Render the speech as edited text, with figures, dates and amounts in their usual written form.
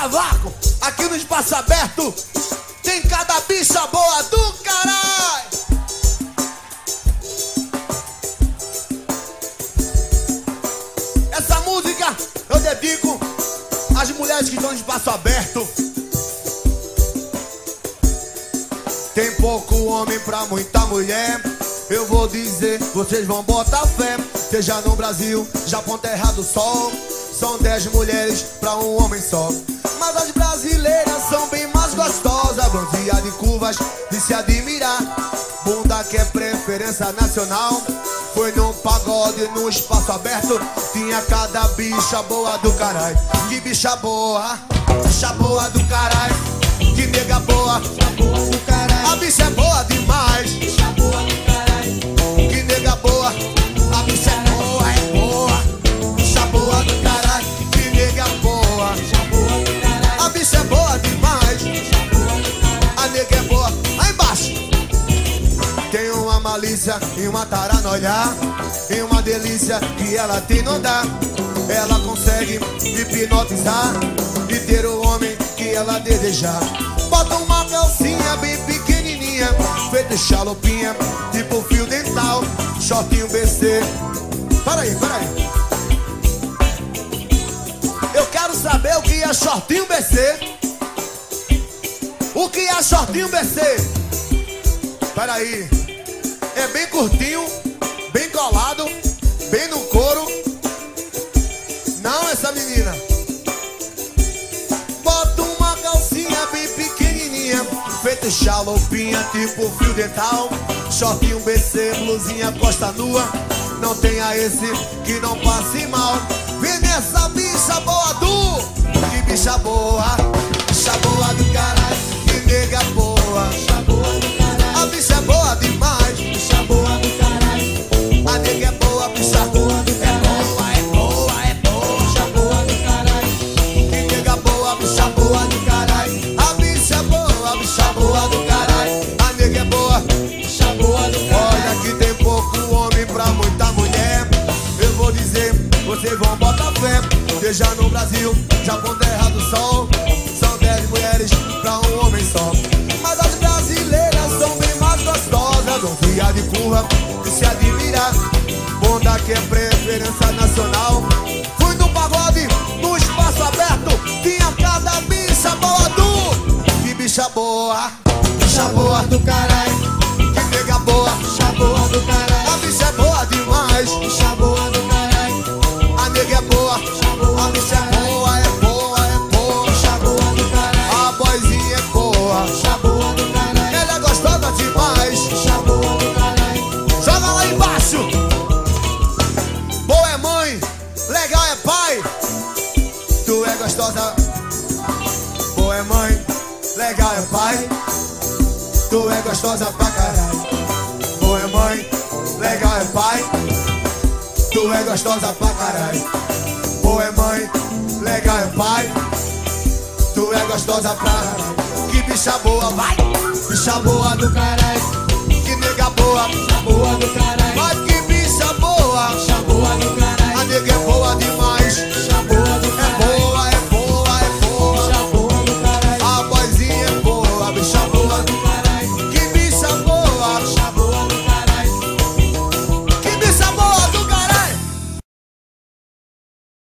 cavaco, aqui no espaço aberto tem cada bicha boa do caralho. Essa música eu dedico às mulheres que estão no espaço aberto. Tem pouco homem pra muita mulher. Eu vou dizer, vocês vão botar fé. Seja no Brasil, Japão, terra do sol, são 10 mulheres pra um homem só. Mas as brasileiras são bem mais gostosas, bronzeadas e curvas de se admirar. Bunda que é preferência nacional. Foi num pagode, no espaço aberto, tinha cada bicha boa do caralho. Que bicha boa do caralho. Que nega boa do caralho. A bicha é boa demais. Bicha boa do caralho. Que nega boa. A bicha é boa. Bicha boa do caralho. Que nega boa. A bicha é boa demais. A nega é boa. Aí embaixo tem uma malícia e uma taranoia, e uma delícia que ela tem não dá. Ela consegue hipnotizar e ter o homem que ela desejar. Bota uma calcinha bem pequenininha, feita xalopinha, tipo fio dental, shortinho BC. Para aí. Eu quero saber o que é shortinho BC. O que é shortinho BC? Para aí. É bem curtinho, bem colado, bem no couro. Não, essa menina. Bota uma calcinha bem pequenininha, feita xalopinha, tipo fio dental, shortinho BC, blusinha costa nua. Não tenha esse que não passe mal. Vem nessa bicha boa do. Que bicha boa do caralho. Que nega boa. A bicha é boa demais. Bicha boa do caralho. A nega é boa, bicha boa do caralho. É boa. Bicha boa do caralho. Que nega boa, bicha boa do caralho. A bicha é boa, bicha boa do caralho. A nega é boa, bicha boa do caralho. Olha que tem pouco homem pra muita mulher. Eu vou dizer, vocês vão botar fé. Seja no Brasil, Japão, terra do sol, são 10 mulheres pra um homem só. Mas as brasileiras são bem mais gostosas, bronzeadas de curva de se admirar. Bunda que é preferência nacional. Fui no pagode, no espaço aberto, tinha cada bicha boa do. Que bicha boa do caralho. Que nega boa do caralho. A bicha é boa demais. Bicha boa do caralho. A nega é boa. A bicha é boa. Bicha boa do caralho. A boizinha é boa. Bicha boa do caralho. Ela é gostosa demais. Bicha boa do caralho. Joga lá embaixo. Boa é mãe, legal é pai. Tu é gostosa. Boa é mãe, legal é pai. Tu é gostosa pra caralho. Boa é mãe, legal é pai. Tu é gostosa pra caralho. Boa é mãe, legal é pai. Tu é gostosa pra caralho. Que bicha boa, vai. Bicha boa do caralho. Que nega boa, bicha boa do caralho.